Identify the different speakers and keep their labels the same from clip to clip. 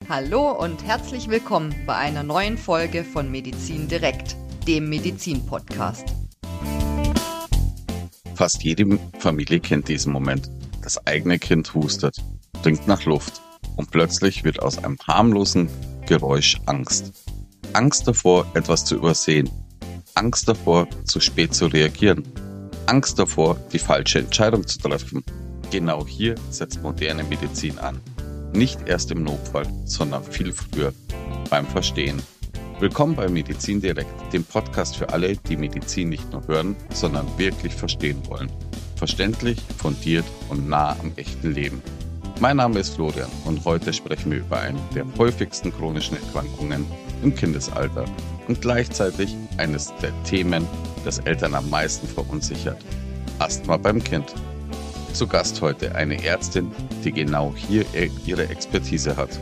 Speaker 1: Hallo und herzlich willkommen bei einer neuen Folge von Medizin direkt, dem Medizin-Podcast.
Speaker 2: Fast jede Familie kennt diesen Moment. Das eigene Kind hustet, dringt nach Luft und plötzlich wird aus einem harmlosen Geräusch Angst. Angst davor, etwas zu übersehen. Angst davor, zu spät zu reagieren. Angst davor, die falsche Entscheidung zu treffen. Genau hier setzt moderne Medizin an. Nicht erst im Notfall, sondern viel früher, beim Verstehen. Willkommen bei Medizin direkt, dem Podcast für alle, die Medizin nicht nur hören, sondern wirklich verstehen wollen. Verständlich, fundiert und nah am echten Leben. Mein Name ist Florian und heute sprechen wir über eine der häufigsten chronischen Erkrankungen im Kindesalter und gleichzeitig eines der Themen, das Eltern am meisten verunsichert: Asthma beim Kind. Zu Gast heute eine Ärztin, die genau hier ihre Expertise hat.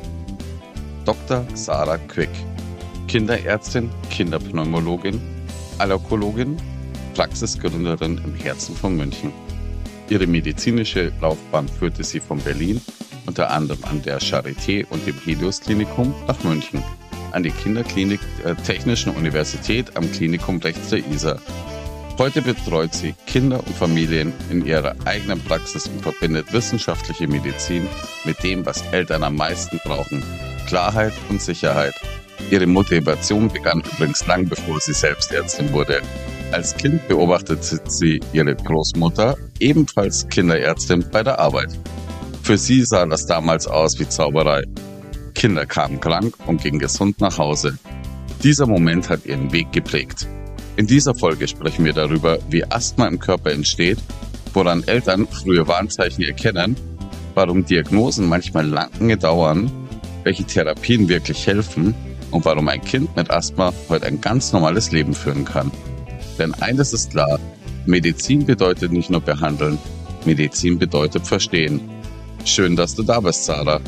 Speaker 2: Dr. Sarah Quick, Kinderärztin, Kinderpneumologin, Allergologin, Praxisgründerin im Herzen von München. Ihre medizinische Laufbahn führte sie von Berlin, unter anderem an der Charité und dem Helios-Klinikum, nach München, an die Kinderklinik der Technischen Universität am Klinikum rechts der Isar. Heute betreut sie Kinder und Familien in ihrer eigenen Praxis und verbindet wissenschaftliche Medizin mit dem, was Eltern am meisten brauchen: Klarheit und Sicherheit. Ihre Motivation begann übrigens lang bevor sie selbst Ärztin wurde. Als Kind beobachtete sie ihre Großmutter, ebenfalls Kinderärztin, bei der Arbeit. Für sie sah das damals aus wie Zauberei. Kinder kamen krank und gingen gesund nach Hause. Dieser Moment hat ihren Weg geprägt. In dieser Folge sprechen wir darüber, wie Asthma im Körper entsteht, woran Eltern frühe Warnzeichen erkennen, warum Diagnosen manchmal lange dauern, welche Therapien wirklich helfen und warum ein Kind mit Asthma heute ein ganz normales Leben führen kann. Denn eines ist klar: Medizin bedeutet nicht nur behandeln, Medizin bedeutet verstehen. Schön, dass du da bist, Sarah.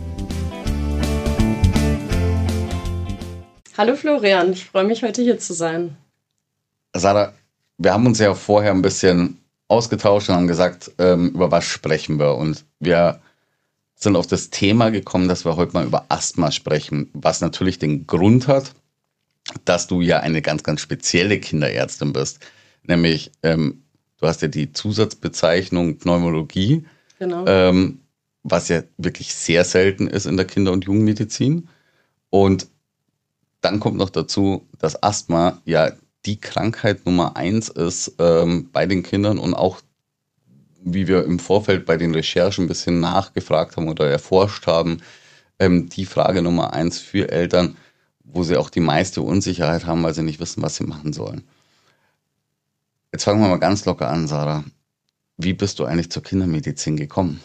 Speaker 3: Hallo Florian, ich freue mich, heute hier zu sein.
Speaker 2: Sarah, wir haben uns ja vorher ein bisschen ausgetauscht und haben gesagt, über was sprechen wir. Und wir sind auf das Thema gekommen, dass wir heute mal über Asthma sprechen, was natürlich den Grund hat, dass du ja eine ganz, ganz spezielle Kinderärztin bist. Nämlich, du hast ja die Zusatzbezeichnung Pneumologie,
Speaker 3: Genau.
Speaker 2: was ja wirklich sehr selten ist in der Kinder- und Jugendmedizin. Und dann kommt noch dazu, dass Asthma ja die Krankheit Nummer 1 ist bei den Kindern und auch, wie wir im Vorfeld bei den Recherchen ein bisschen nachgefragt haben oder erforscht haben, die Frage Nummer 1 für Eltern, wo sie auch die meiste Unsicherheit haben, weil sie nicht wissen, was sie machen sollen. Jetzt fangen wir mal ganz locker an, Sarah. Wie bist du eigentlich zur Kindermedizin gekommen?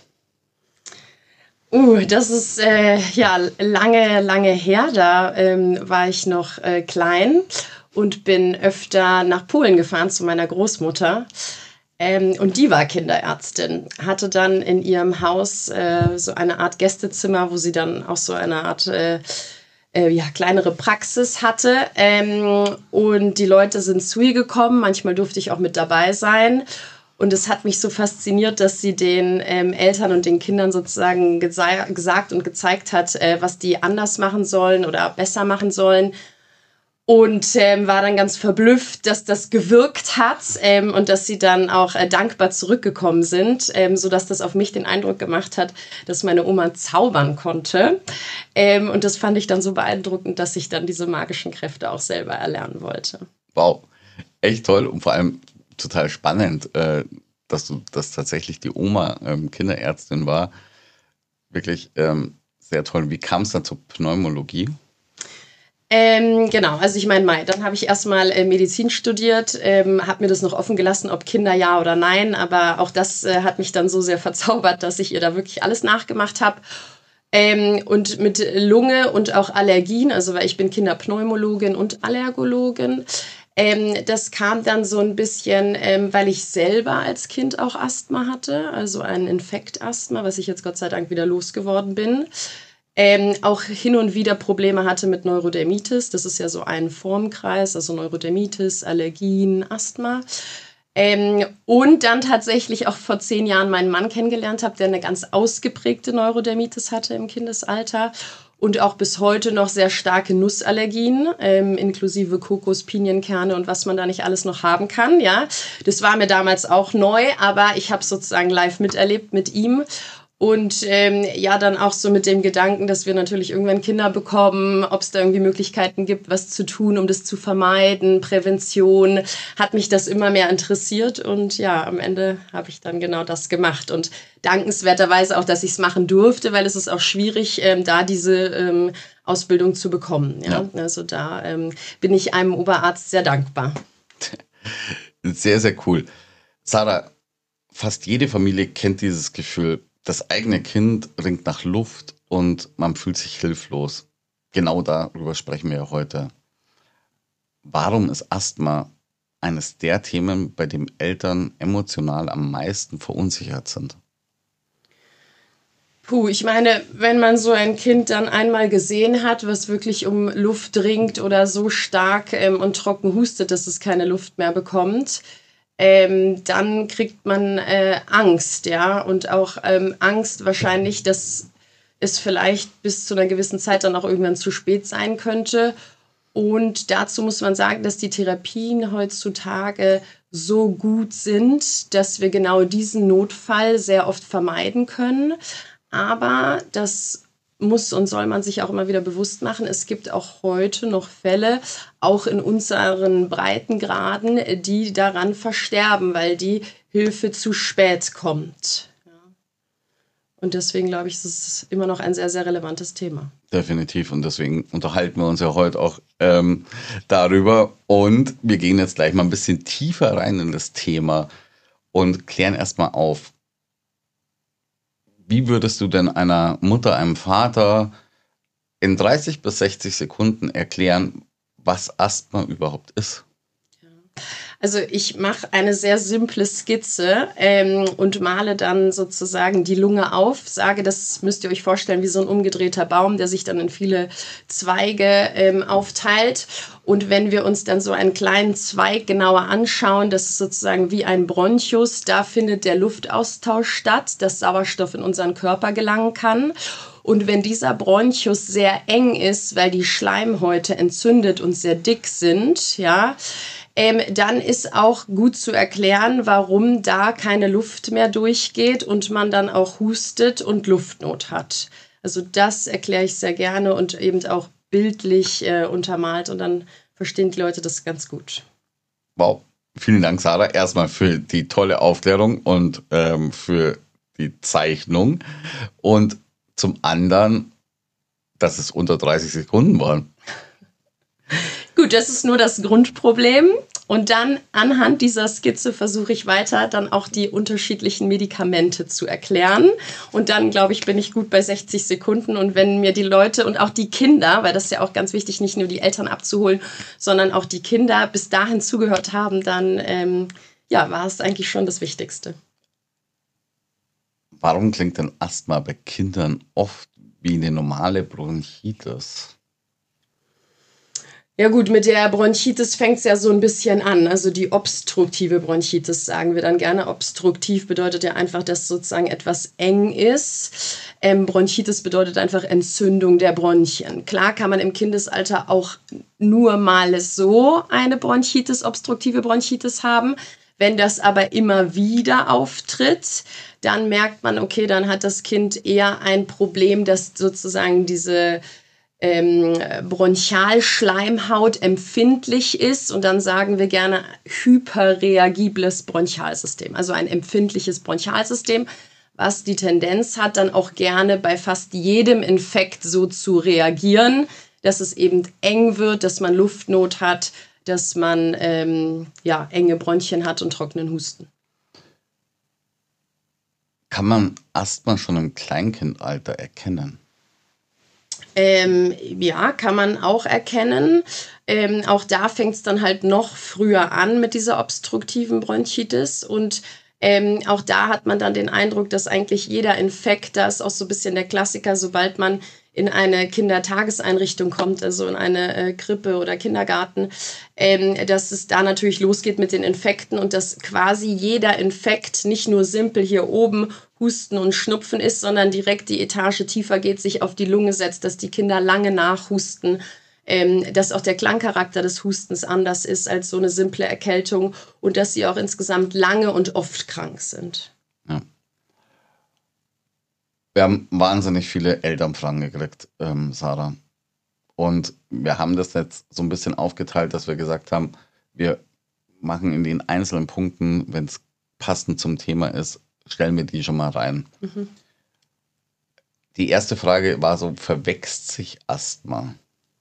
Speaker 3: Das ist lange her. Da war ich noch klein und bin öfter nach Polen gefahren zu meiner Großmutter. Und die war Kinderärztin, hatte dann in ihrem Haus so eine Art Gästezimmer, wo sie dann auch so eine Art kleinere Praxis hatte. Und die Leute sind zu ihr gekommen, manchmal durfte ich auch mit dabei sein. Und es hat mich so fasziniert, dass sie den Eltern und den Kindern sozusagen gesagt und gezeigt hat, was die anders machen sollen oder besser machen sollen. Und war dann ganz verblüfft, dass das gewirkt hat und dass sie dann auch dankbar zurückgekommen sind, sodass das auf mich den Eindruck gemacht hat, dass meine Oma zaubern konnte. Und das fand ich dann so beeindruckend, dass ich dann diese magischen Kräfte auch selber erlernen wollte.
Speaker 2: Wow, echt toll und vor allem total spannend, dass tatsächlich die Oma Kinderärztin war. Wirklich sehr toll. Wie kam es dann zur Pneumologie?
Speaker 3: Genau, also ich meine, dann habe ich erstmal Medizin studiert, habe mir das noch offen gelassen, ob Kinder ja oder nein, aber auch das hat mich dann so sehr verzaubert, dass ich ihr da wirklich alles nachgemacht habe. Und mit Lunge und auch Allergien, also weil ich bin Kinderpneumologin und Allergologin, das kam dann so ein bisschen, weil ich selber als Kind auch Asthma hatte, also ein Infektasthma, was ich jetzt Gott sei Dank wieder losgeworden bin. Auch hin und wieder Probleme hatte mit Neurodermitis. Das ist ja so ein Formkreis, also Neurodermitis, Allergien, Asthma. Und dann tatsächlich auch vor 10 Jahren meinen Mann kennengelernt habe, der eine ganz ausgeprägte Neurodermitis hatte im Kindesalter. und auch bis heute noch sehr starke Nussallergien, inklusive Kokos, Pinienkerne und was man da nicht alles noch haben kann. Ja, das war mir damals auch neu, aber ich habe sozusagen live miterlebt mit ihm. Und dann auch so mit dem Gedanken, dass wir natürlich irgendwann Kinder bekommen, ob es da irgendwie Möglichkeiten gibt, was zu tun, um das zu vermeiden, Prävention, hat mich das immer mehr interessiert. Und ja, am Ende habe ich dann genau das gemacht. Und dankenswerterweise auch, dass ich es machen durfte, weil es ist auch schwierig, da diese Ausbildung zu bekommen. Ja? Also da bin ich einem Oberarzt sehr dankbar.
Speaker 2: Sehr, sehr cool. Sarah, fast jede Familie kennt dieses Gefühl. Das eigene Kind ringt nach Luft und man fühlt sich hilflos. Genau darüber sprechen wir ja heute. Warum ist Asthma eines der Themen, bei dem Eltern emotional am meisten verunsichert sind?
Speaker 3: Ich meine, wenn man so ein Kind dann einmal gesehen hat, was wirklich um Luft ringt oder so stark und trocken hustet, dass es keine Luft mehr bekommt, dann kriegt man Angst, ja, und auch Angst wahrscheinlich, dass es vielleicht bis zu einer gewissen Zeit dann auch irgendwann zu spät sein könnte. Und dazu muss man sagen, dass die Therapien heutzutage so gut sind, dass wir genau diesen Notfall sehr oft vermeiden können. Aber das muss und soll man sich auch immer wieder bewusst machen. Es gibt auch heute noch Fälle, auch in unseren Breitengraden, die daran versterben, weil die Hilfe zu spät kommt. Ja. Und deswegen glaube ich, ist es immer noch ein sehr, sehr relevantes Thema.
Speaker 2: Definitiv. Und deswegen unterhalten wir uns ja heute auch darüber. Und wir gehen jetzt gleich mal ein bisschen tiefer rein in das Thema und klären erstmal auf. Wie würdest du denn einer Mutter, einem Vater in 30 bis 60 Sekunden erklären, was Asthma überhaupt ist?
Speaker 3: Also ich mache eine sehr simple Skizze und male dann sozusagen die Lunge auf, sage, das müsst ihr euch vorstellen wie so ein umgedrehter Baum, der sich dann in viele Zweige aufteilt. Und wenn wir uns dann so einen kleinen Zweig genauer anschauen, das ist sozusagen wie ein Bronchus, da findet der Luftaustausch statt, dass Sauerstoff in unseren Körper gelangen kann. Und wenn dieser Bronchus sehr eng ist, weil die Schleimhäute entzündet und sehr dick sind, ja, dann ist auch gut zu erklären, warum da keine Luft mehr durchgeht und man dann auch hustet und Luftnot hat. Also das erkläre ich sehr gerne und eben auch bildlich untermalt und dann verstehen die Leute das ganz gut.
Speaker 2: Wow, vielen Dank, Sarah, erstmal für die tolle Aufklärung und für die Zeichnung und zum anderen, dass es unter 30 Sekunden waren.
Speaker 3: Gut, das ist nur das Grundproblem. Und dann anhand dieser Skizze versuche ich weiter dann auch die unterschiedlichen Medikamente zu erklären. Und dann, glaube ich, bin ich gut bei 60 Sekunden. Und wenn mir die Leute und auch die Kinder, weil das ist ja auch ganz wichtig, nicht nur die Eltern abzuholen, sondern auch die Kinder bis dahin zugehört haben, dann war es eigentlich schon das Wichtigste.
Speaker 2: Warum klingt denn Asthma bei Kindern oft wie eine normale Bronchitis?
Speaker 3: Ja gut, mit der Bronchitis fängt es ja so ein bisschen an. Also die obstruktive Bronchitis sagen wir dann gerne. Obstruktiv bedeutet ja einfach, dass sozusagen etwas eng ist. Bronchitis bedeutet einfach Entzündung der Bronchien. Klar kann man im Kindesalter auch nur mal so eine Bronchitis, obstruktive Bronchitis haben. Wenn das aber immer wieder auftritt, dann merkt man, okay, dann hat das Kind eher ein Problem, dass sozusagen diese Bronchialschleimhaut empfindlich ist und dann sagen wir gerne hyperreagibles Bronchialsystem, also ein empfindliches Bronchialsystem, was die Tendenz hat, dann auch gerne bei fast jedem Infekt so zu reagieren, dass es eben eng wird, dass man Luftnot hat, dass man enge Bronchien hat und trockenen Husten.
Speaker 2: Kann man Asthma schon im Kleinkindalter erkennen?
Speaker 3: Ja, kann man auch erkennen. Auch da fängt es dann halt noch früher an mit dieser obstruktiven Bronchitis. Und auch da hat man dann den Eindruck, dass eigentlich jeder Infekt, das ist auch so ein bisschen der Klassiker, sobald man in eine Kindertageseinrichtung kommt, also in eine Krippe oder Kindergarten, dass es da natürlich losgeht mit den Infekten und dass quasi jeder Infekt, nicht nur simpel hier oben Husten und Schnupfen ist, sondern direkt die Etage tiefer geht, sich auf die Lunge setzt, dass die Kinder lange nachhusten, dass auch der Klangcharakter des Hustens anders ist als so eine simple Erkältung und dass sie auch insgesamt lange und oft krank sind.
Speaker 2: Ja. Wir haben wahnsinnig viele Elternfragen gekriegt, Sarah. Und wir haben das jetzt so ein bisschen aufgeteilt, dass wir gesagt haben, wir machen in den einzelnen Punkten, wenn es passend zum Thema ist, stellen wir die schon mal rein. Mhm. Die erste Frage war so, verwächst sich Asthma?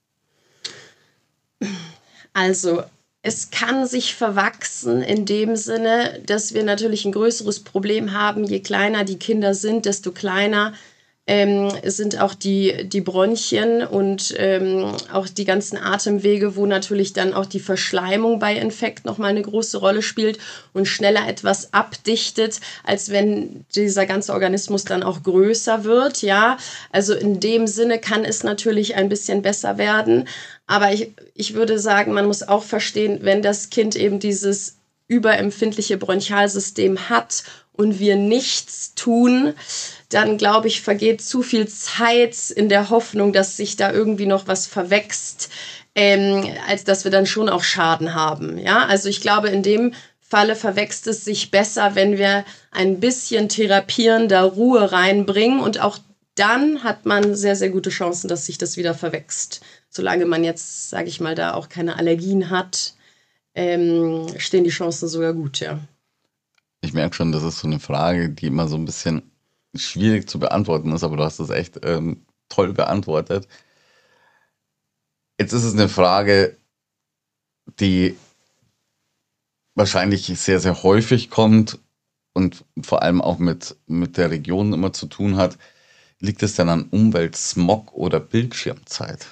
Speaker 3: Also, es kann sich verwachsen in dem Sinne, dass wir natürlich ein größeres Problem haben. Je kleiner die Kinder sind, desto kleiner sind auch die Bronchien und auch die ganzen Atemwege, wo natürlich dann auch die Verschleimung bei Infekt nochmal eine große Rolle spielt und schneller etwas abdichtet, als wenn dieser ganze Organismus dann auch größer wird. Ja, also in dem Sinne kann es natürlich ein bisschen besser werden. Aber ich würde sagen, man muss auch verstehen, wenn das Kind eben dieses überempfindliche Bronchialsystem hat und wir nichts tun, dann, glaube ich, vergeht zu viel Zeit in der Hoffnung, dass sich da irgendwie noch was verwächst, als dass wir dann schon auch Schaden haben. Ja? Also ich glaube, in dem Falle verwächst es sich besser, wenn wir ein bisschen therapierender Ruhe reinbringen und auch dann hat man sehr, sehr gute Chancen, dass sich das wieder verwächst. Solange man jetzt, sage ich mal, da auch keine Allergien hat, stehen die Chancen sogar gut, ja.
Speaker 2: Ich merke schon, das ist so eine Frage, die immer so ein bisschen schwierig zu beantworten ist, aber du hast es echt toll beantwortet. Jetzt ist es eine Frage, die wahrscheinlich sehr, sehr häufig kommt und vor allem auch mit der Region immer zu tun hat. Liegt es denn an Umweltsmog oder Bildschirmzeit?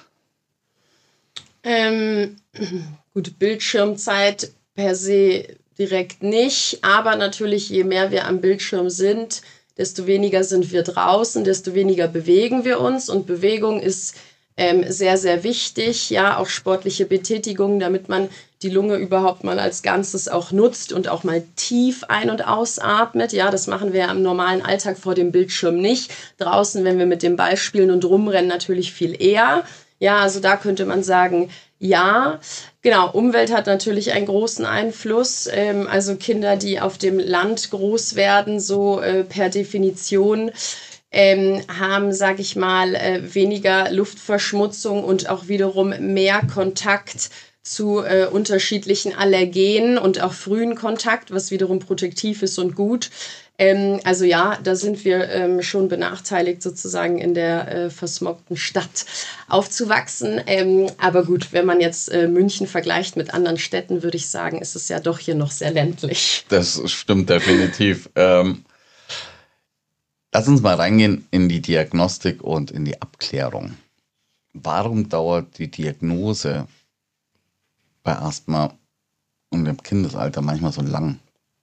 Speaker 3: Gut, Bildschirmzeit per se direkt nicht, aber natürlich, je mehr wir am Bildschirm sind, desto weniger sind wir draußen, desto weniger bewegen wir uns und Bewegung ist sehr, sehr wichtig, ja, auch sportliche Betätigung, damit man die Lunge überhaupt mal als Ganzes auch nutzt und auch mal tief ein- und ausatmet, ja, das machen wir ja im normalen Alltag vor dem Bildschirm nicht, draußen, wenn wir mit dem Ball spielen und rumrennen, natürlich viel eher, ja, also da könnte man sagen, ja, genau, Umwelt hat natürlich einen großen Einfluss. Also Kinder, die auf dem Land groß werden, so per Definition, haben, sage ich mal, weniger Luftverschmutzung und auch wiederum mehr Kontakt zu unterschiedlichen Allergenen und auch frühen Kontakt, was wiederum protektiv ist und gut. Also ja, da sind wir schon benachteiligt, sozusagen in der versmogten Stadt aufzuwachsen. Aber gut, wenn man jetzt München vergleicht mit anderen Städten, würde ich sagen, ist es ja doch hier noch sehr ländlich.
Speaker 2: Das stimmt definitiv. Lass uns mal reingehen in die Diagnostik und in die Abklärung. Warum dauert die Diagnose bei Asthma und im Kindesalter manchmal so lang?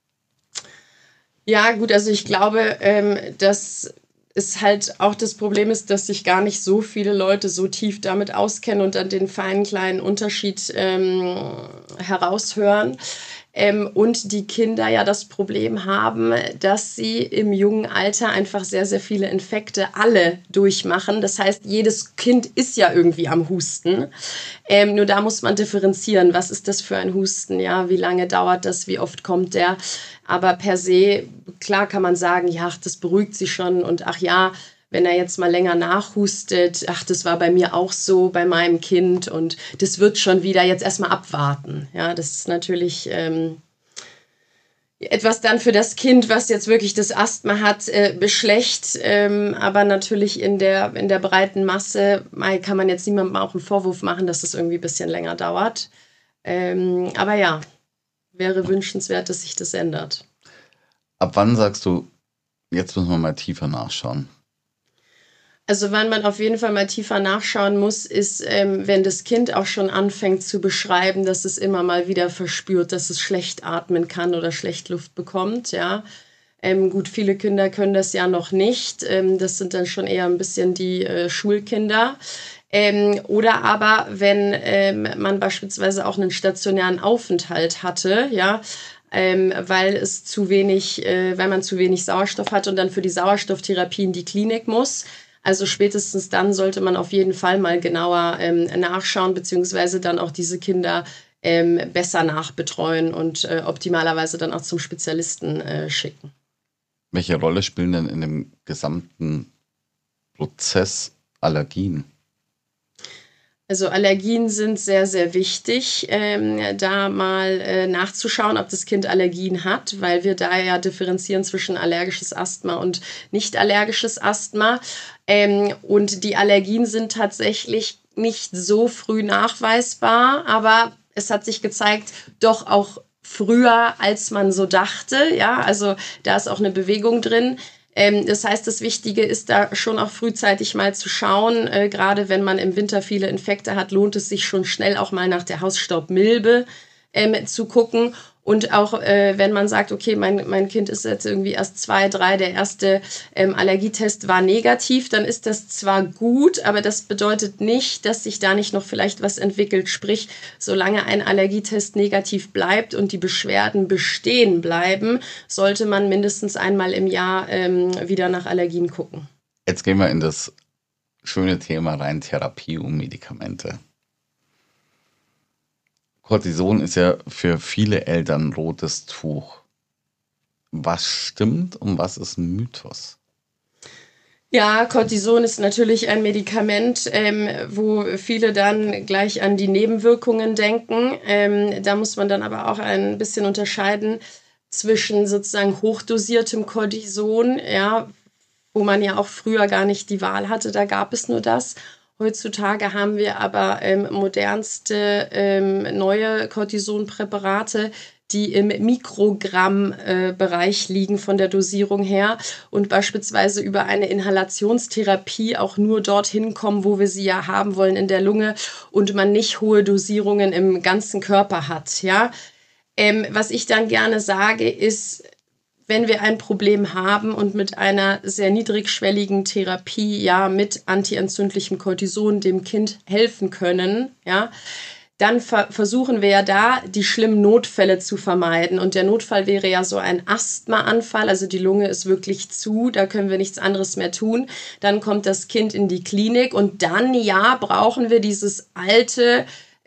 Speaker 3: Ja, gut, also ich glaube, dass es halt auch das Problem ist, dass sich gar nicht so viele Leute so tief damit auskennen und dann den feinen kleinen Unterschied heraushören. Und die Kinder ja das Problem haben, dass sie im jungen Alter einfach sehr, sehr viele Infekte alle durchmachen. Das heißt, jedes Kind ist ja irgendwie am Husten. Nur da muss man differenzieren. Was ist das für ein Husten? Ja, wie lange dauert das? Wie oft kommt der? Aber per se, klar kann man sagen, ja, ach, das beruhigt sich schon und ach ja, wenn er jetzt mal länger nachhustet, ach, das war bei mir auch so, bei meinem Kind und das wird schon wieder, jetzt erstmal abwarten. Ja, das ist natürlich etwas dann für das Kind, was jetzt wirklich das Asthma hat, schlecht, aber natürlich in der breiten Masse kann man jetzt niemandem auch einen Vorwurf machen, dass das irgendwie ein bisschen länger dauert. Aber ja, wäre wünschenswert, dass sich das ändert.
Speaker 2: Ab wann sagst du, jetzt müssen wir mal tiefer nachschauen?
Speaker 3: Also wann man auf jeden Fall mal tiefer nachschauen muss, ist, wenn das Kind auch schon anfängt zu beschreiben, dass es immer mal wieder verspürt, dass es schlecht atmen kann oder schlecht Luft bekommt. Ja. Gut, viele Kinder können das ja noch nicht. Das sind dann schon eher ein bisschen die Schulkinder. Oder aber, wenn man beispielsweise auch einen stationären Aufenthalt hatte, ja, weil man zu wenig Sauerstoff hat und dann für die Sauerstofftherapie in die Klinik muss. Also spätestens dann sollte man auf jeden Fall mal genauer nachschauen, beziehungsweise dann auch diese Kinder besser nachbetreuen und optimalerweise dann auch zum Spezialisten schicken.
Speaker 2: Welche Rolle spielen denn in dem gesamten Prozess Allergien?
Speaker 3: Also Allergien sind sehr, sehr wichtig, da mal nachzuschauen, ob das Kind Allergien hat, weil wir da ja differenzieren zwischen allergisches Asthma und nicht allergisches Asthma. Und die Allergien sind tatsächlich nicht so früh nachweisbar, aber es hat sich gezeigt, doch auch früher, als man so dachte. Ja, also da ist auch eine Bewegung drin. Das heißt, das Wichtige ist da schon auch frühzeitig mal zu schauen. Gerade wenn man im Winter viele Infekte hat, lohnt es sich schon schnell auch mal nach der Hausstaubmilbe zu gucken. Und auch wenn man sagt, okay, mein Kind ist jetzt irgendwie erst 2, 3, der erste Allergietest war negativ, dann ist das zwar gut, aber das bedeutet nicht, dass sich da nicht noch vielleicht was entwickelt. Sprich, solange ein Allergietest negativ bleibt und die Beschwerden bestehen bleiben, sollte man mindestens einmal im Jahr wieder nach Allergien gucken.
Speaker 2: Jetzt gehen wir in das schöne Thema rein, Therapie und Medikamente. Cortison ist ja für viele Eltern ein rotes Tuch. Was stimmt und was ist ein Mythos?
Speaker 3: Ja, Cortison ist natürlich ein Medikament, wo viele dann gleich an die Nebenwirkungen denken. Da muss man dann aber auch ein bisschen unterscheiden zwischen sozusagen hochdosiertem Cortison, ja, wo man ja auch früher gar nicht die Wahl hatte, da gab es nur das. Heutzutage haben wir aber modernste neue Cortisonpräparate, die im Mikrogramm-Bereich liegen von der Dosierung her und beispielsweise über eine Inhalationstherapie auch nur dorthin kommen, wo wir sie ja haben wollen in der Lunge und man nicht hohe Dosierungen im ganzen Körper hat. Ja? Was ich dann gerne sage, ist, wenn wir ein Problem haben und mit einer sehr niedrigschwelligen Therapie, ja, mit antientzündlichem Cortison dem Kind helfen können, ja, dann versuchen wir ja da, die schlimmen Notfälle zu vermeiden. Und der Notfall wäre ja so ein Asthmaanfall, also die Lunge ist wirklich zu, da können wir nichts anderes mehr tun. Dann kommt das Kind in die Klinik und dann, ja, brauchen wir dieses alte,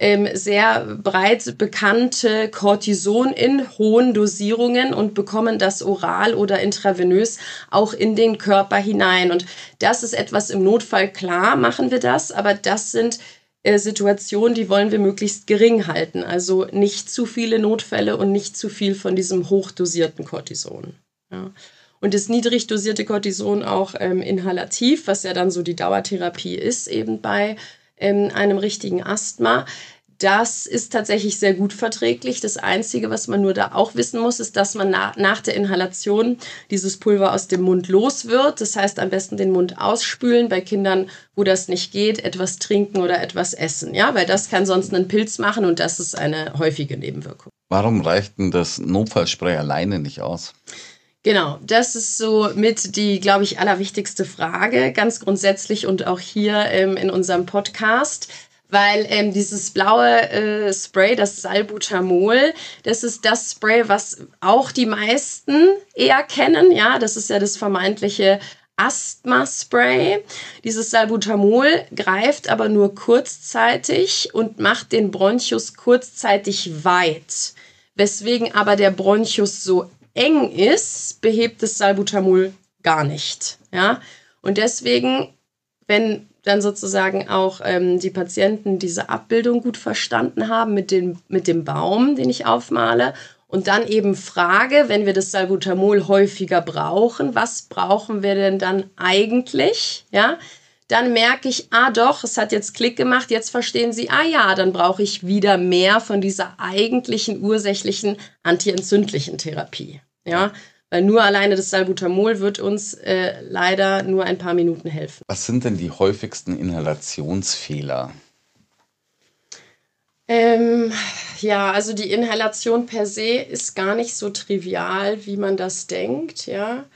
Speaker 3: sehr breit bekannte Cortison in hohen Dosierungen und bekommen das oral oder intravenös auch in den Körper hinein. Und das ist etwas im Notfall, klar machen wir das, aber das sind Situationen, die wollen wir möglichst gering halten. Also nicht zu viele Notfälle und nicht zu viel von diesem hochdosierten Cortison. Ja. Und das niedrig dosierte Cortison auch inhalativ, was ja dann so die Dauertherapie ist, eben bei einem richtigen Asthma. Das ist tatsächlich sehr gut verträglich. Das Einzige, was man nur da auch wissen muss, ist, dass man nach der Inhalation dieses Pulver aus dem Mund los wird. Das heißt, am besten den Mund ausspülen. Bei Kindern, wo das nicht geht, etwas trinken oder etwas essen. Ja, weil das kann sonst einen Pilz machen und das ist eine häufige Nebenwirkung.
Speaker 2: Warum reicht denn das Notfallspray alleine nicht aus?
Speaker 3: Genau, das ist so mit die, glaube ich, allerwichtigste Frage, ganz grundsätzlich und auch hier in unserem Podcast, weil dieses blaue Spray, das Salbutamol, das ist das Spray, was auch die meisten eher kennen, ja, das ist ja das vermeintliche Asthma-Spray. Dieses Salbutamol greift aber nur kurzzeitig und macht den Bronchus kurzzeitig weit, weswegen aber der Bronchus so eng ist, behebt das Salbutamol gar nicht. Ja? Und deswegen, wenn dann sozusagen auch die Patienten diese Abbildung gut verstanden haben mit dem Baum, den ich aufmale, und dann eben frage, wenn wir das Salbutamol häufiger brauchen, was brauchen wir denn dann eigentlich? Ja? Dann merke ich, doch, es hat jetzt Klick gemacht, jetzt verstehen Sie, ja, dann brauche ich wieder mehr von dieser eigentlichen ursächlichen antientzündlichen Therapie. Ja, weil nur alleine das Salbutamol wird uns leider nur ein paar Minuten helfen.
Speaker 2: Was sind denn die häufigsten Inhalationsfehler?
Speaker 3: Ja, also die Inhalation per se ist gar nicht so trivial, wie man das denkt. Ja,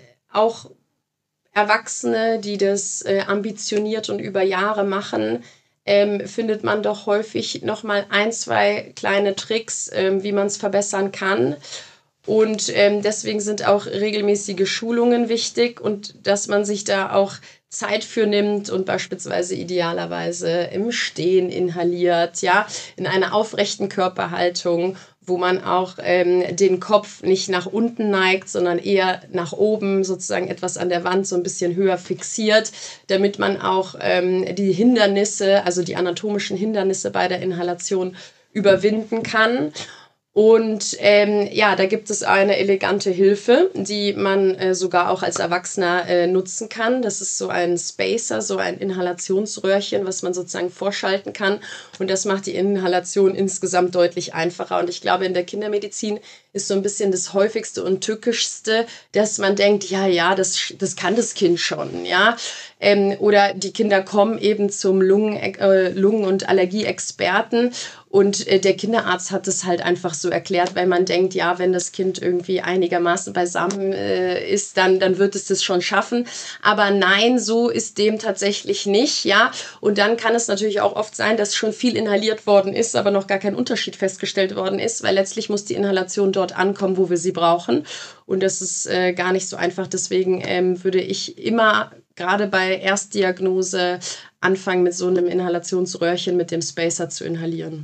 Speaker 3: auch Erwachsene, die das ambitioniert und über Jahre machen, findet man doch häufig nochmal 1, 2 kleine Tricks, wie man es verbessern kann. Und deswegen sind auch regelmäßige Schulungen wichtig und dass man sich da auch Zeit für nimmt und beispielsweise idealerweise im Stehen inhaliert, ja, in einer aufrechten Körperhaltung, wo man auch den Kopf nicht nach unten neigt, sondern eher nach oben, sozusagen etwas an der Wand so ein bisschen höher fixiert, damit man auch die Hindernisse, also die anatomischen Hindernisse bei der Inhalation überwinden kann. Und da gibt es eine elegante Hilfe, die man sogar auch als Erwachsener nutzen kann. Das ist so ein Spacer, so ein Inhalationsröhrchen, was man sozusagen vorschalten kann. Und das macht die Inhalation insgesamt deutlich einfacher. Und ich glaube, in der Kindermedizin ist so ein bisschen das häufigste und tückischste, dass man denkt, das kann das Kind schon, ja. Oder die Kinder kommen eben zum Lungen- und Allergieexperten und der Kinderarzt hat es halt einfach so erklärt, weil man denkt, ja, wenn das Kind irgendwie einigermaßen beisammen ist, dann wird es das schon schaffen. Aber nein, so ist dem tatsächlich nicht, ja. Und dann kann es natürlich auch oft sein, dass schon viel inhaliert worden ist, aber noch gar kein Unterschied festgestellt worden ist, weil letztlich muss die Inhalation dort ankommen, wo wir sie brauchen. Und das ist gar nicht so einfach. Deswegen würde ich immer gerade bei Erstdiagnose anfangen, mit so einem Inhalationsröhrchen mit dem Spacer zu inhalieren.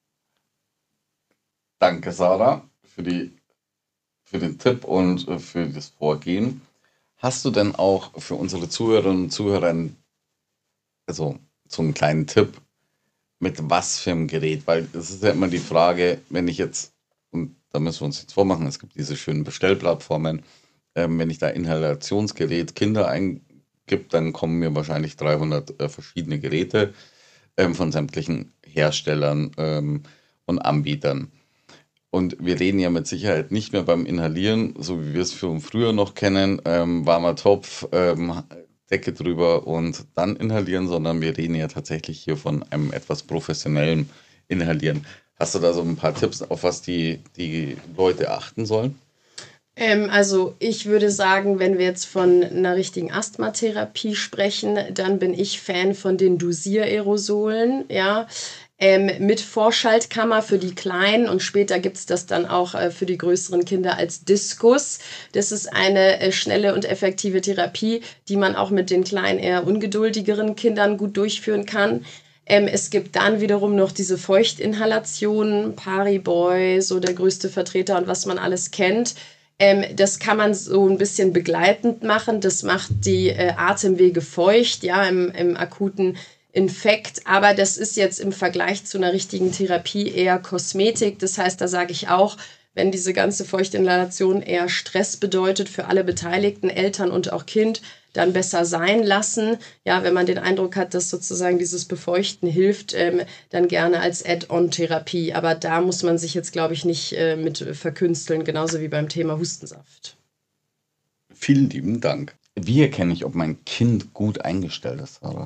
Speaker 2: Danke, Sarah, für den Tipp und für das Vorgehen. Hast du denn auch für unsere Zuhörerinnen und Zuhörer so einen kleinen Tipp, mit was für einem Gerät? Weil es ist ja immer die Frage, wenn ich jetzt, und da müssen wir uns jetzt vormachen, es gibt diese schönen Bestellplattformen, wenn ich da Inhalationsgerät Kinder eingebe, dann kommen mir wahrscheinlich 300 verschiedene Geräte von sämtlichen Herstellern und Anbietern. Und wir reden ja mit Sicherheit nicht mehr beim Inhalieren, so wie wir es von früher noch kennen, warmer Topf, Decke drüber und dann inhalieren, sondern wir reden ja tatsächlich hier von einem etwas professionellen Inhalieren. Hast du da so ein paar Tipps, auf was die Leute achten sollen?
Speaker 3: Also ich würde sagen, wenn wir jetzt von einer richtigen Asthmatherapie sprechen, dann bin ich Fan von den Dosierersolen, ja. Mit Vorschaltkammer für die Kleinen und später gibt es das dann auch für die größeren Kinder als Diskus. Das ist eine schnelle und effektive Therapie, die man auch mit den kleinen, eher ungeduldigeren Kindern gut durchführen kann. Es gibt dann wiederum noch diese Feuchtinhalationen, Pariboy, so der größte Vertreter und was man alles kennt. Das kann man so ein bisschen begleitend machen. Das macht die Atemwege feucht, ja, im akuten Infekt, aber das ist jetzt im Vergleich zu einer richtigen Therapie eher Kosmetik. Das heißt, da sage ich auch, wenn diese ganze Feuchtinhalation eher Stress bedeutet für alle Beteiligten, Eltern und auch Kind, dann besser sein lassen. Ja, wenn man den Eindruck hat, dass sozusagen dieses Befeuchten hilft, dann gerne als Add-on-Therapie. Aber da muss man sich jetzt, glaube ich, nicht mit verkünsteln, genauso wie beim Thema Hustensaft.
Speaker 2: Vielen lieben Dank. Wie erkenne ich, ob mein Kind gut eingestellt ist, Sarah?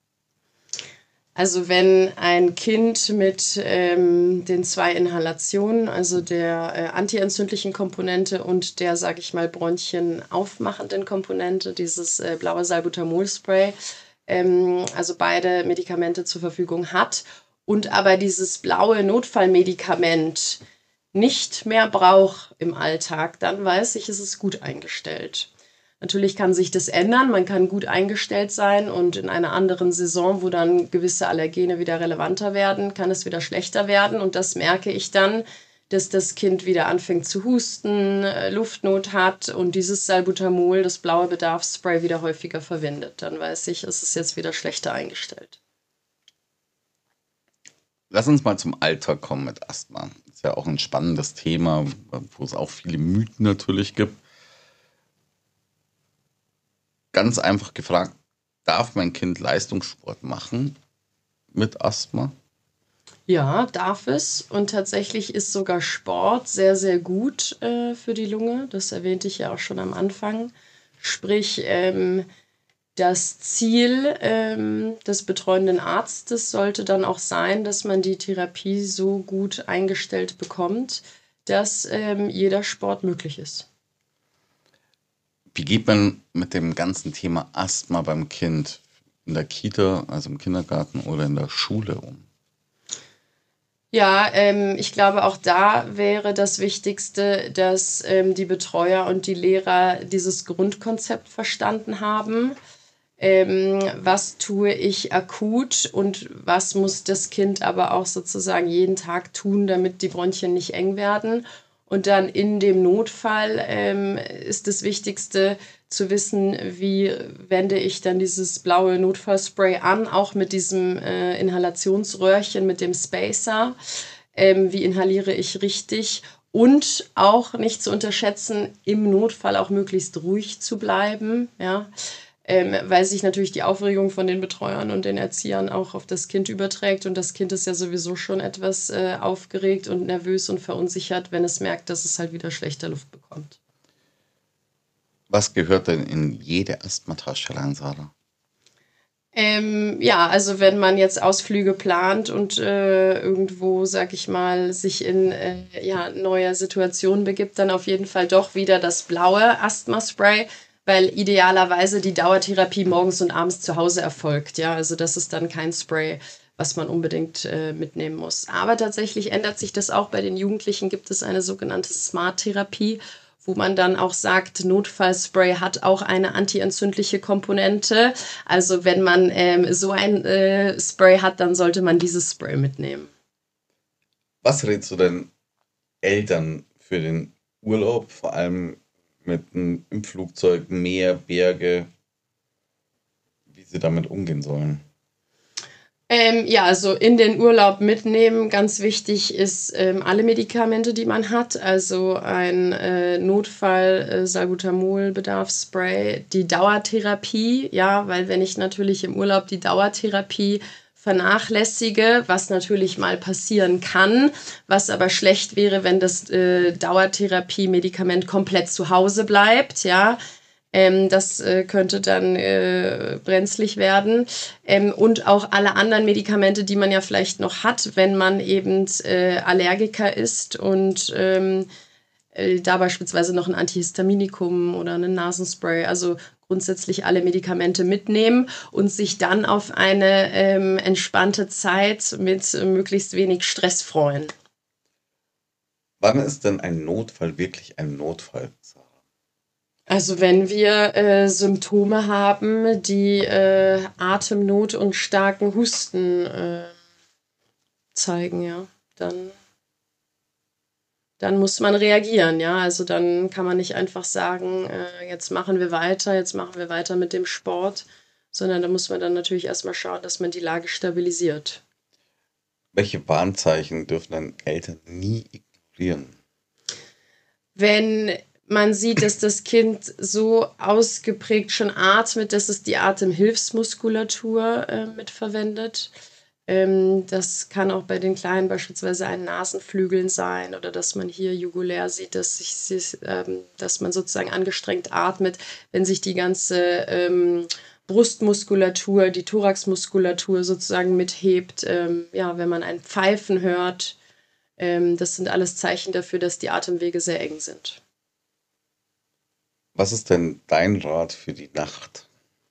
Speaker 3: Also wenn ein Kind mit den 2 Inhalationen, also der antientzündlichen Komponente und der, sage ich mal, Bronchien aufmachenden Komponente, dieses blaue Salbutamol-Spray, also beide Medikamente zur Verfügung hat und aber dieses blaue Notfallmedikament nicht mehr braucht im Alltag, dann weiß ich, es ist gut eingestellt. Natürlich kann sich das ändern, man kann gut eingestellt sein und in einer anderen Saison, wo dann gewisse Allergene wieder relevanter werden, kann es wieder schlechter werden und das merke ich dann, dass das Kind wieder anfängt zu husten, Luftnot hat und dieses Salbutamol, das blaue Bedarfsspray, wieder häufiger verwendet. Dann weiß ich, es ist jetzt wieder schlechter eingestellt.
Speaker 2: Lass uns mal zum Alltag kommen mit Asthma. Das ist ja auch ein spannendes Thema, wo es auch viele Mythen natürlich gibt. Ganz einfach gefragt, darf mein Kind Leistungssport machen mit Asthma?
Speaker 3: Ja, darf es. Und tatsächlich ist sogar Sport sehr, sehr gut für die Lunge. Das erwähnte ich ja auch schon am Anfang. Sprich, das Ziel des betreuenden Arztes sollte dann auch sein, dass man die Therapie so gut eingestellt bekommt, dass jeder Sport möglich ist.
Speaker 2: Wie geht man mit dem ganzen Thema Asthma beim Kind in der Kita, also im Kindergarten oder in der Schule um?
Speaker 3: Ja, ich glaube, auch da wäre das Wichtigste, dass die Betreuer und die Lehrer dieses Grundkonzept verstanden haben. Was tue ich akut und was muss das Kind aber auch sozusagen jeden Tag tun, damit die Bronchien nicht eng werden. Und dann in dem Notfall ist das Wichtigste zu wissen, wie wende ich dann dieses blaue Notfallspray an, auch mit diesem Inhalationsröhrchen, mit dem Spacer. Wie inhaliere ich richtig? Und auch nicht zu unterschätzen, im Notfall auch möglichst ruhig zu bleiben, ja. Weil sich natürlich die Aufregung von den Betreuern und den Erziehern auch auf das Kind überträgt. Und das Kind ist ja sowieso schon etwas aufgeregt und nervös und verunsichert, wenn es merkt, dass es halt wieder schlechter Luft bekommt.
Speaker 2: Was gehört denn in jede Asthmatasche rein, Sarah?
Speaker 3: Ja, also wenn man jetzt Ausflüge plant und irgendwo, sag ich mal, sich in neue Situationen begibt, dann auf jeden Fall doch wieder das blaue Asthma-Spray, weil idealerweise die Dauertherapie morgens und abends zu Hause erfolgt. Ja, also das ist dann kein Spray, was man unbedingt mitnehmen muss. Aber tatsächlich ändert sich das auch. Bei den Jugendlichen gibt es eine sogenannte Smart-Therapie, wo man dann auch sagt, Notfallspray hat auch eine antientzündliche Komponente. Also wenn man so ein Spray hat, dann sollte man dieses Spray mitnehmen.
Speaker 2: Was rätst du denn Eltern für den Urlaub, vor allem im Flugzeug, Meer, Berge, wie sie damit umgehen sollen?
Speaker 3: Also in den Urlaub mitnehmen, ganz wichtig ist alle Medikamente, die man hat, also ein Notfall-Salbutamol-Bedarfsspray, die Dauertherapie, ja, weil wenn ich natürlich im Urlaub die Dauertherapie vernachlässige, was natürlich mal passieren kann, was aber schlecht wäre, wenn das Dauertherapie-Medikament komplett zu Hause bleibt, ja. Das könnte dann brenzlig werden. Und auch alle anderen Medikamente, die man ja vielleicht noch hat, wenn man eben Allergiker ist und da beispielsweise noch ein Antihistaminikum oder ein Nasenspray, also grundsätzlich alle Medikamente mitnehmen und sich dann auf eine entspannte Zeit mit möglichst wenig Stress freuen.
Speaker 2: Wann ist denn ein Notfall wirklich ein Notfall, Sarah?
Speaker 3: Also wenn wir Symptome haben, die Atemnot und starken Husten zeigen, ja, dann muss man reagieren, ja. Also dann kann man nicht einfach sagen, jetzt machen wir weiter mit dem Sport, sondern da muss man dann natürlich erstmal schauen, dass man die Lage stabilisiert.
Speaker 2: Welche Warnzeichen dürfen denn Eltern nie ignorieren?
Speaker 3: Wenn man sieht, dass das Kind so ausgeprägt schon atmet, dass es die Atemhilfsmuskulatur mitverwendet. Das kann auch bei den Kleinen beispielsweise ein Nasenflügeln sein oder dass man hier jugulär sieht, dass man sozusagen angestrengt atmet, wenn sich die ganze Brustmuskulatur, die Thoraxmuskulatur sozusagen mithebt. Wenn man ein Pfeifen hört, das sind alles Zeichen dafür, dass die Atemwege sehr eng sind.
Speaker 2: Was ist denn dein Rat für die Nacht?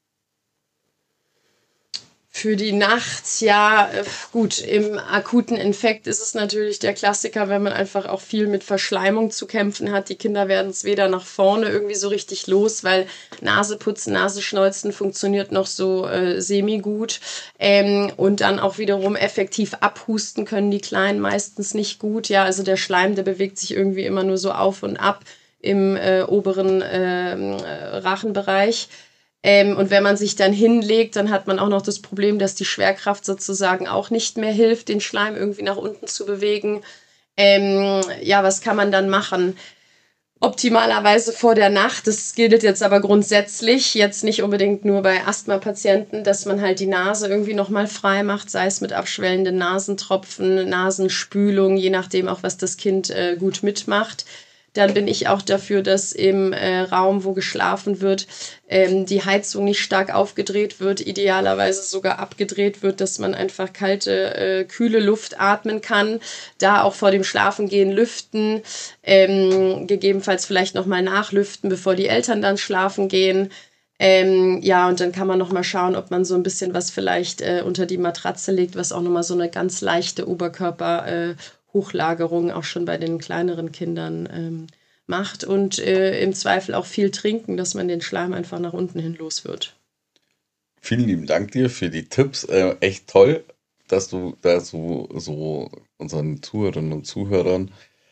Speaker 3: Für die Nacht, ja, gut, im akuten Infekt ist es natürlich der Klassiker, wenn man einfach auch viel mit Verschleimung zu kämpfen hat. Die Kinder werden es weder nach vorne irgendwie so richtig los, weil Naseputzen, Nasenschneuzen funktioniert noch so semi-gut. Und dann auch wiederum effektiv abhusten können die Kleinen meistens nicht gut. Ja, also der Schleim, der bewegt sich irgendwie immer nur so auf und ab im oberen Rachenbereich. Und wenn man sich dann hinlegt, dann hat man auch noch das Problem, dass die Schwerkraft sozusagen auch nicht mehr hilft, den Schleim irgendwie nach unten zu bewegen. Was kann man dann machen? Optimalerweise vor der Nacht, das gilt jetzt aber grundsätzlich, jetzt nicht unbedingt nur bei Asthma-Patienten, dass man halt die Nase irgendwie nochmal frei macht, sei es mit abschwellenden Nasentropfen, Nasenspülung, je nachdem auch, was das Kind gut mitmacht. Dann bin ich auch dafür, dass im Raum, wo geschlafen wird, die Heizung nicht stark aufgedreht wird, idealerweise sogar abgedreht wird, dass man einfach kalte, kühle Luft atmen kann. Da auch vor dem Schlafengehen lüften, gegebenenfalls vielleicht nochmal nachlüften, bevor die Eltern dann schlafen gehen. Ja, und dann kann man nochmal schauen, ob man so ein bisschen was vielleicht unter die Matratze legt, was auch nochmal so eine ganz leichte Oberkörper-Hochlagerung auch schon bei den kleineren Kindern macht. Und im Zweifel auch viel trinken, dass man den Schleim einfach nach unten hin los wird.
Speaker 2: Vielen lieben Dank dir für die Tipps. Echt toll, dass du da so unseren Zuhörerinnen und Zuhörern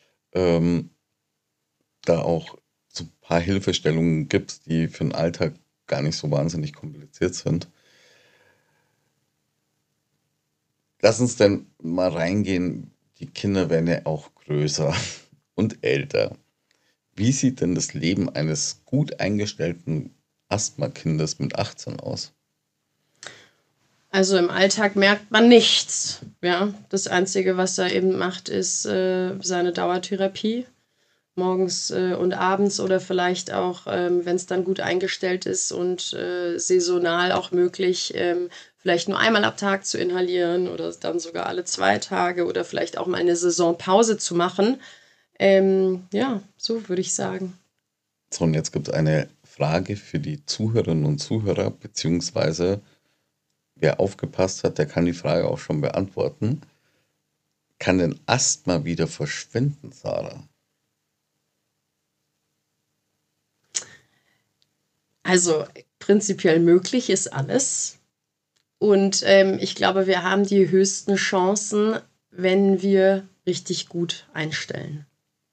Speaker 2: da auch so ein paar Hilfestellungen gibst, die für den Alltag gar nicht so wahnsinnig kompliziert sind. Lass uns denn mal reingehen. Die Kinder werden ja auch größer und älter. Wie sieht denn das Leben eines gut eingestellten Asthmakindes mit 18 aus?
Speaker 3: Also im Alltag merkt man nichts. Ja? Das Einzige, was er eben macht, ist seine Dauertherapie. Morgens und abends oder vielleicht auch, wenn es dann gut eingestellt ist und saisonal auch möglich, vielleicht nur einmal am Tag zu inhalieren oder dann sogar alle 2 Tage oder vielleicht auch mal eine Saisonpause zu machen. Ja, so würde ich sagen.
Speaker 2: So, und jetzt gibt es eine Frage für die Zuhörerinnen und Zuhörer, beziehungsweise wer aufgepasst hat, der kann die Frage auch schon beantworten. Kann denn Asthma wieder verschwinden, Sarah?
Speaker 3: Also prinzipiell möglich ist alles. Und ich glaube, wir haben die höchsten Chancen, wenn wir richtig gut einstellen.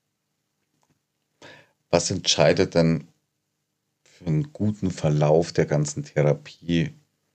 Speaker 2: Was entscheidet denn für einen guten Verlauf der ganzen Therapie?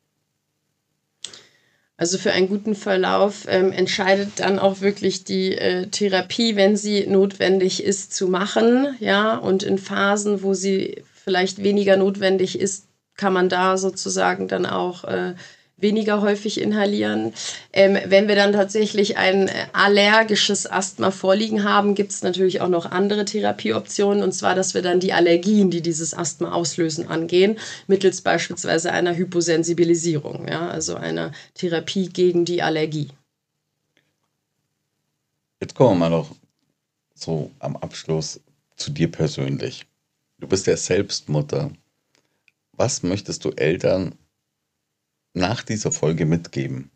Speaker 3: Also für einen guten Verlauf entscheidet dann auch wirklich die Therapie, wenn sie notwendig ist, zu machen. Ja? Und in Phasen, wo sie vielleicht weniger notwendig ist, kann man da sozusagen dann auch weniger häufig inhalieren. Wenn wir dann tatsächlich ein allergisches Asthma vorliegen haben, gibt es natürlich auch noch andere Therapieoptionen, und zwar, dass wir dann die Allergien, die dieses Asthma auslösen, angehen, mittels beispielsweise einer Hyposensibilisierung, ja, also einer Therapie gegen die Allergie.
Speaker 2: Jetzt kommen wir mal noch so am Abschluss zu dir persönlich. Du bist ja selbst Mutter. Was möchtest du Eltern nach dieser Folge mitgeben?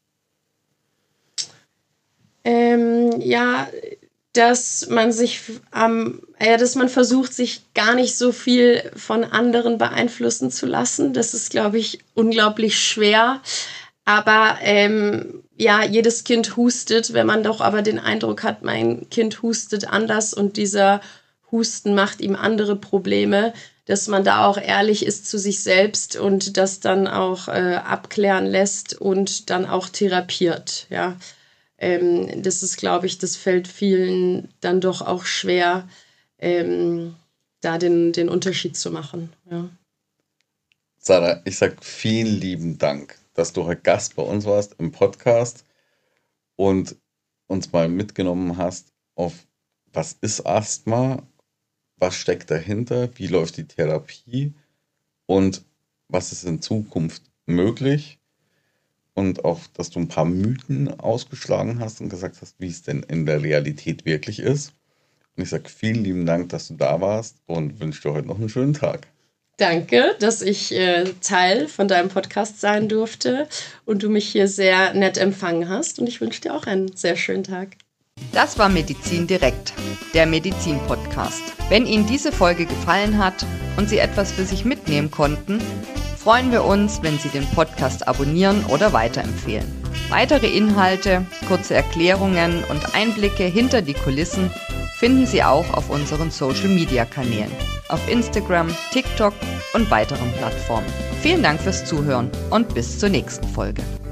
Speaker 3: Ja, dass man dass man versucht, sich gar nicht so viel von anderen beeinflussen zu lassen. Das ist, glaube ich, unglaublich schwer. Aber ja, jedes Kind hustet. Wenn man doch aber den Eindruck hat, mein Kind hustet anders und dieser Husten macht ihm andere Probleme, dass man da auch ehrlich ist zu sich selbst und das dann auch abklären lässt und dann auch therapiert. Ja. Das ist, glaube ich, das fällt vielen dann doch auch schwer, da den Unterschied zu machen. Ja.
Speaker 2: Sarah, ich sage vielen lieben Dank, dass du heute Gast bei uns warst im Podcast und uns mal mitgenommen hast auf, was ist Asthma, was steckt dahinter, wie läuft die Therapie und was ist in Zukunft möglich. Und auch, dass du ein paar Mythen ausgeschlagen hast und gesagt hast, wie es denn in der Realität wirklich ist. Und ich sage vielen lieben Dank, dass du da warst und wünsche dir heute noch einen schönen Tag.
Speaker 3: Danke, dass ich Teil von deinem Podcast sein durfte und du mich hier sehr nett empfangen hast. Und ich wünsche dir auch einen sehr schönen Tag.
Speaker 1: Das war Medizin direkt, der Medizin-Podcast. Wenn Ihnen diese Folge gefallen hat und Sie etwas für sich mitnehmen konnten, freuen wir uns, wenn Sie den Podcast abonnieren oder weiterempfehlen. Weitere Inhalte, kurze Erklärungen und Einblicke hinter die Kulissen finden Sie auch auf unseren Social-Media-Kanälen, auf Instagram, TikTok und weiteren Plattformen. Vielen Dank fürs Zuhören und bis zur nächsten Folge.